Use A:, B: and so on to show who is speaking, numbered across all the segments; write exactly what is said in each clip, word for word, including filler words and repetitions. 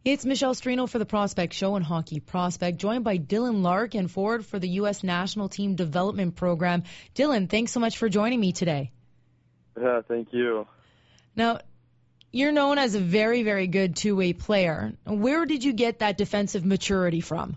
A: It's Michelle Strino for the Prospect Show and Hockey Prospect, joined by Dylan Larkin, forward for the U S National Team Development Program. Dylan, thanks so much for joining me today.
B: Yeah, thank you.
A: Now, you're known as a very, very good two-way player. Where did you get that defensive maturity from?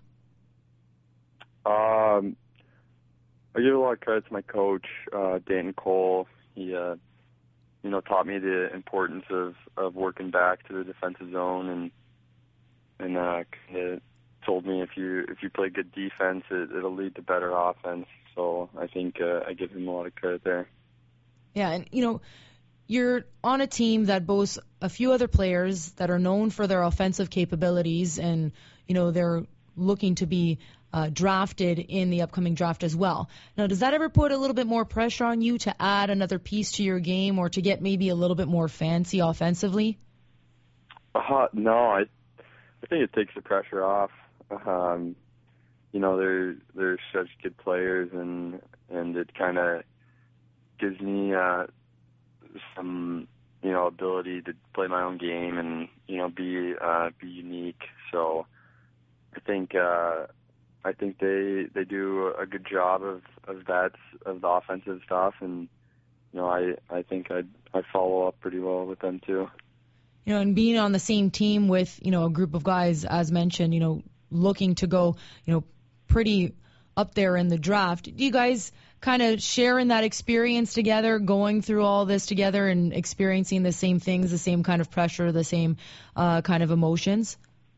B: Um, I give a lot of credit to my coach, uh, Danton Cole. He, uh, you know, taught me the importance of, of working back to the defensive zone, and and uh, it told me if you if you play good defense, it, it'll lead to better offense. So I think uh, I give him a lot of credit there.
A: Yeah, and you know, you're on a team that boasts a few other players that are known for their offensive capabilities, and you know they're looking to be uh, drafted in the upcoming draft as well. Now, does that ever put a little bit more pressure on you to add another piece to your game, or to get maybe a little bit more fancy offensively?
B: Uh, no, I I think it takes the pressure off. Um, you know, they're they're such good players, and and it kind of gives me uh, some you know ability to play my own game and you know be uh, be unique. So I think uh, I think they they do a good job of, of that of the offensive stuff, and you know I I think I I follow up pretty well with them too.
A: You know, and being on the same team with, you know, a group of guys, as mentioned, you know, looking to go, you know, pretty up there in the draft. Do you guys kind of share in that experience together, going through all this together and experiencing the same things, the same kind of pressure, the same uh, kind of emotions?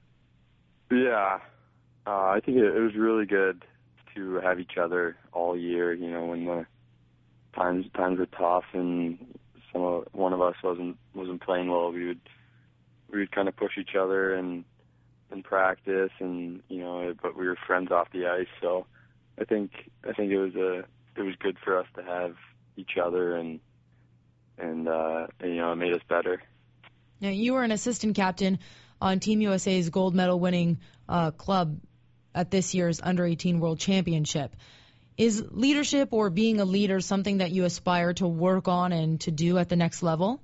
B: Yeah, uh, I think it, it was really good to have each other all year, you know, when the times times were tough and some of, one of us wasn't wasn't playing well, we would we would kind of push each other and in practice, and you know, but we were friends off the ice. So I think I think it was a it was good for us to have each other, and and, uh, and you know, it made us better.
A: Now, you were an assistant captain on Team U S A's gold medal winning uh, club at this year's under eighteen World Championship. Is leadership or being a leader something that you aspire to work on and to do at the next level?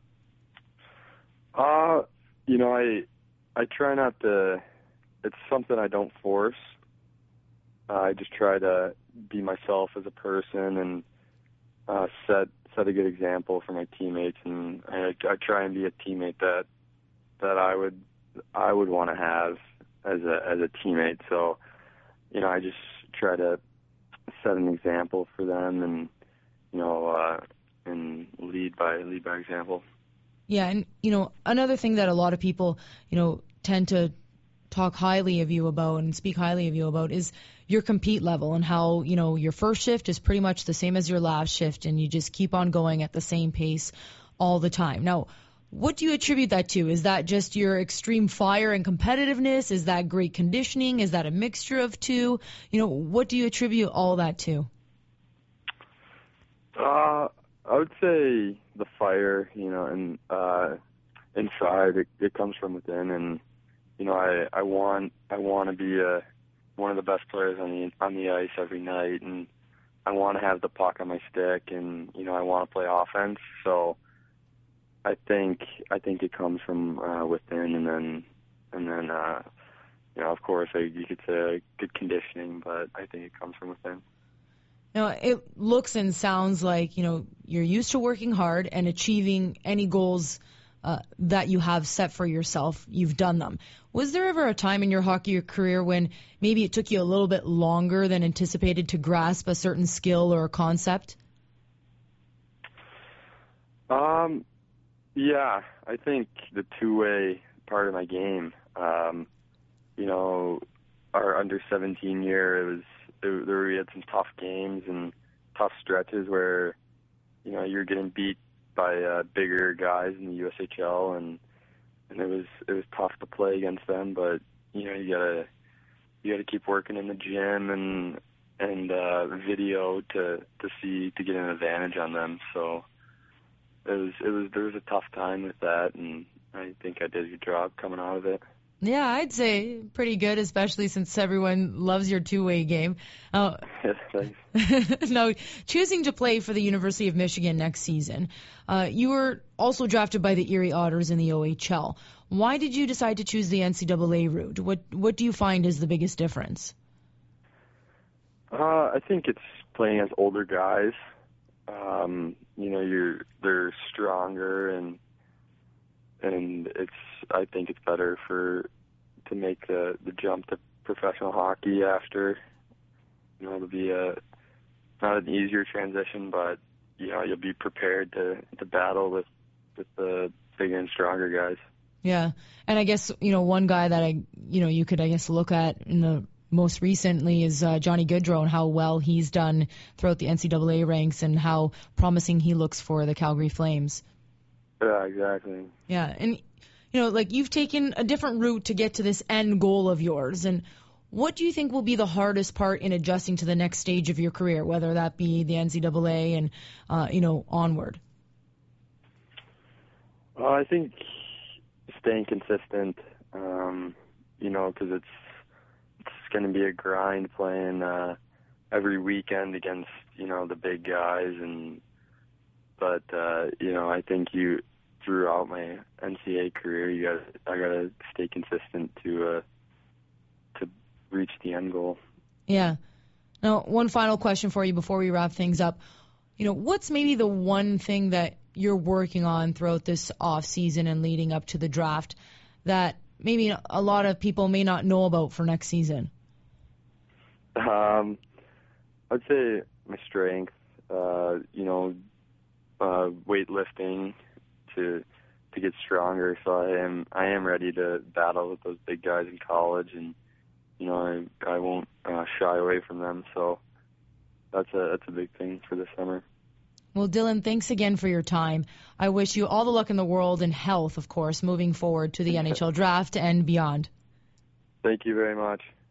B: Uh, you know, I I try not to. It's something I don't force. Uh, I just try to be myself as a person and uh, set set a good example for my teammates, and I, I try and be a teammate that that I would I would want to have as a as a teammate. So, you know, I just try to set an example for them, and you know, uh, and lead by lead by example.
A: Yeah, and you know, another thing that a lot of people, you know, tend to talk highly of you about and speak highly of you about is your compete level, and how, you know, your first shift is pretty much the same as your last shift, and you just keep on going at the same pace all the time. Now, what do you attribute that to? Is that just your extreme fire and competitiveness? Is that great conditioning? Is that a mixture of two? You know, what do you attribute all that to?
B: Uh, I would say the fire, you know, and uh, inside it, it comes from within, and you know, I, I want I want to be a one of the best players on the on the ice every night, and I want to have the puck on my stick, and you know, I want to play offense. So I think I think it comes from uh, within, and then and then uh, you know, of course, I, you could say good conditioning, but I think it comes from within.
A: Now, it looks and sounds like, you know, you're used to working hard and achieving any goals uh, that you have set for yourself. You've done them. Was there ever a time in your hockey career when maybe it took you a little bit longer than anticipated to grasp a certain skill or a concept?
B: Um, yeah, I think the two-way part of my game, um, you know, our under seventeen year, it was, it, there we had some tough games and tough stretches where, you know, you're getting beat by uh, bigger guys in the U S H L, and and it was it was tough to play against them. But you know, you gotta you gotta keep working in the gym and and uh, video to to see to get an advantage on them. So it was it was there was a tough time with that, and I think I did a good job coming out of it.
A: Yeah, I'd say pretty good, especially since everyone loves your two-way game. Uh,
B: Yes, thanks.
A: now, choosing to play for the University of Michigan next season, uh, you were also drafted by the Erie Otters in the O H L. Why did you decide to choose the N C double A route? What What do you find is the biggest difference?
B: Uh, I think it's playing as older guys. Um, you know, you're they're stronger, and and it's I think it's better for to make the the jump to professional hockey after. You know, it'll be a not an easier transition, but you know you'll be prepared to to battle with with the bigger and stronger guys.
A: Yeah, and I guess you know one guy that I you know you could I guess look at in the most recently is uh, Johnny Gaudreau and how well he's done throughout the N C double A ranks and how promising he looks for the Calgary Flames.
B: Yeah, exactly.
A: Yeah, and you know, like you've taken a different route to get to this end goal of yours. And what do you think will be the hardest part in adjusting to the next stage of your career, whether that be the N C double A and uh, you know onward?
B: Well, I think staying consistent. Um, you know, because it's it's going to be a grind playing uh, every weekend against you know the big guys, and but uh, you know I think you throughout my N C A A career, you got I got to stay consistent to uh, to reach the end goal.
A: Yeah. Now, one final question for you before we wrap things up. You know, what's maybe the one thing that you're working on throughout this off season and leading up to the draft that maybe a lot of people may not know about for next season?
B: Um, I'd say my strength, uh, you know, uh, weightlifting to to get stronger. So I am I am ready to battle with those big guys in college, and you know I I won't uh, shy away from them. So that's a that's a big thing for this summer.
A: Well, Dylan, thanks again for your time. I wish you all the luck in the world and health, of course, moving forward to the N H L draft and beyond.
B: Thank you very much.